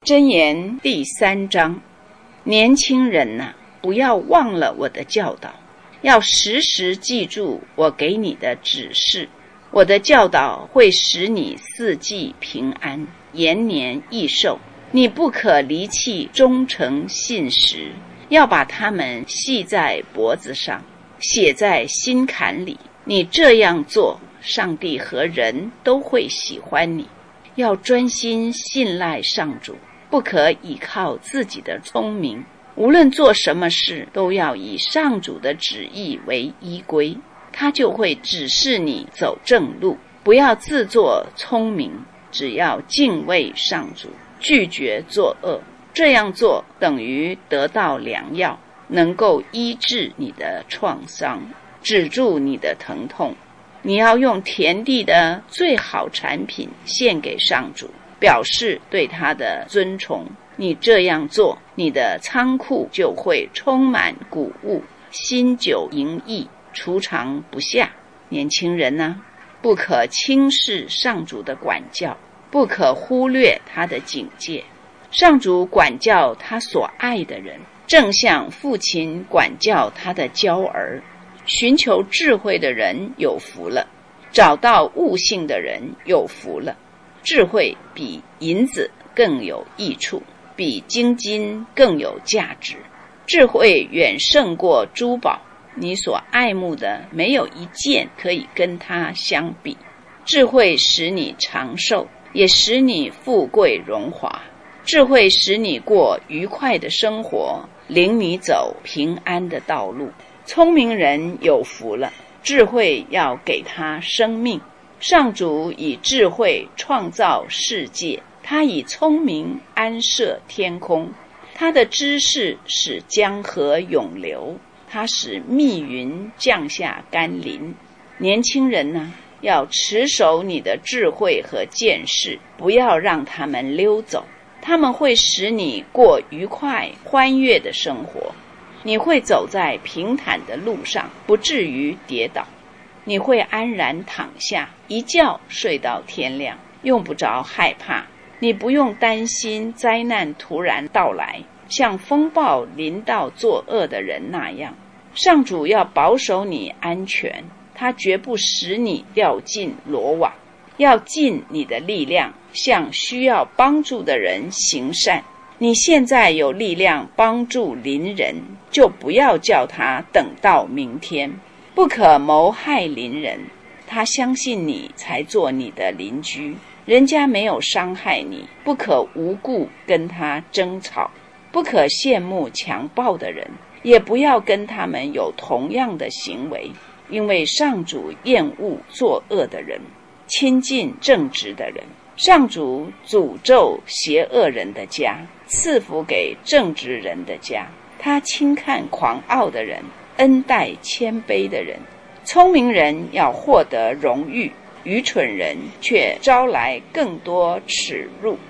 箴言第3章，年轻人啊，不要忘了我的教导，要时时记住我给你的指示。我的教导会使你四季平安，延年益寿。你不可离弃忠诚信实，要把它们系在脖子上，写在心坎里。你这样做，上帝和人都会喜欢你。要专心信赖上主，不可倚靠自己的聪明。无论做什么事，都要以上主的旨意为依归，他就会指示你走正路。不要自作聪明，只要敬畏上主，拒绝作恶。这样做等于得到良药，能够医治你的创伤，止住你的疼痛。你要用田地的最好产品献给上主，表示对他的尊崇。你这样做，你的仓库就会充满谷物，新酒盈溢，储藏不下。年轻人啊，不可轻视上主的管教，不可忽略他的警戒。上主管教他所爱的人，正像父亲管教他的娇儿。寻求智慧的人有福了，找到悟性的人有福了。智慧比银子更有益处，比精金更有价值。智慧远胜过珠宝，你所爱慕的没有一件可以跟它相比。智慧使你长寿，也使你富贵荣华。智慧使你过愉快的生活，领你走平安的道路。聪明人有福了，智慧要给他生命。上主以智慧创造世界，他以聪明安设天空。他的知识使江河涌流，他使密云降下甘霖。年轻人呢，要持守你的智慧和见识，不要让他们溜走。他们会使你过愉快欢悦的生活。你会走在平坦的路上，不至于跌倒。你会安然躺下，一觉睡到天亮，用不着害怕。你不用担心灾难突然到来，像风暴临到作恶的人那样。上主要保守你安全，他绝不使你掉进罗网。要尽你的力量，向需要帮助的人行善。你现在有力量帮助邻人，就不要叫他等到明天。不可谋害邻人，他相信你才做你的邻居。人家没有伤害你，不可无故跟他争吵。不可羡慕强暴的人，也不要跟他们有同样的行为，因为上主厌恶作恶的人，亲近正直的人。上主诅咒邪恶人的家，赐福给正直人的家。他轻看狂傲的人，恩待谦卑的人。聪明人要获得荣誉，愚蠢人却招来更多耻辱。